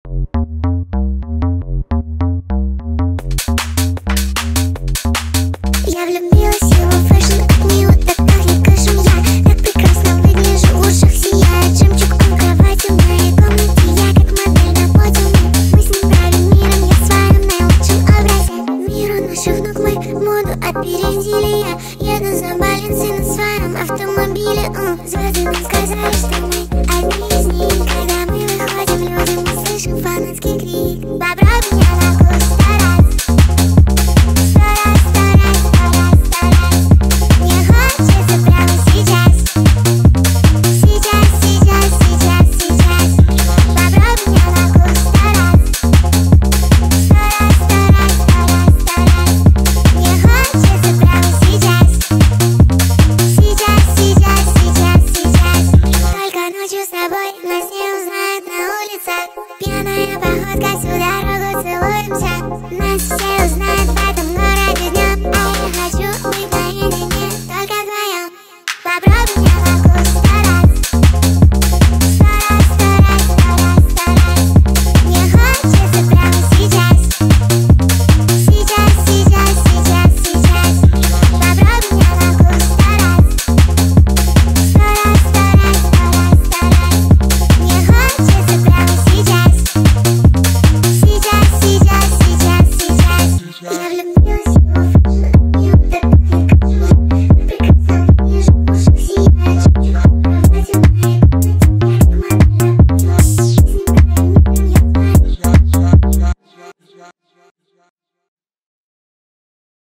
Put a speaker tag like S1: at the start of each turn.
S1: Я влюбилась в его фэшн, как мило, так пахнет кэшем. Я так прекрасно выгляжу, в ушах сияет жемчуг. Он кроватью в моей комнате, я как модель на подиуме. Мы с ним правим миром, я в своем наилучшем образе. Миру наших ног мы моду опередили. Я еду за Баленси на своем автомобиле. Звезды нам сказали, что мы одни из них. Когда мы выходим, люди, мы слышим фанатский крик. Попробуй меня на вкус, сто раз. Мне хочется прямо сейчас. Сейчас, сейчас, сейчас, сейчас. Попробуй меня на вкус, сто раз. Сто раз, сто раз, сто раз, сто раз. Мне хочется прямо сейчас. Сейчас, сейчас, сейчас, сейчас. Только ночью с тобой нас не узнают на улицах. Пьяная походка.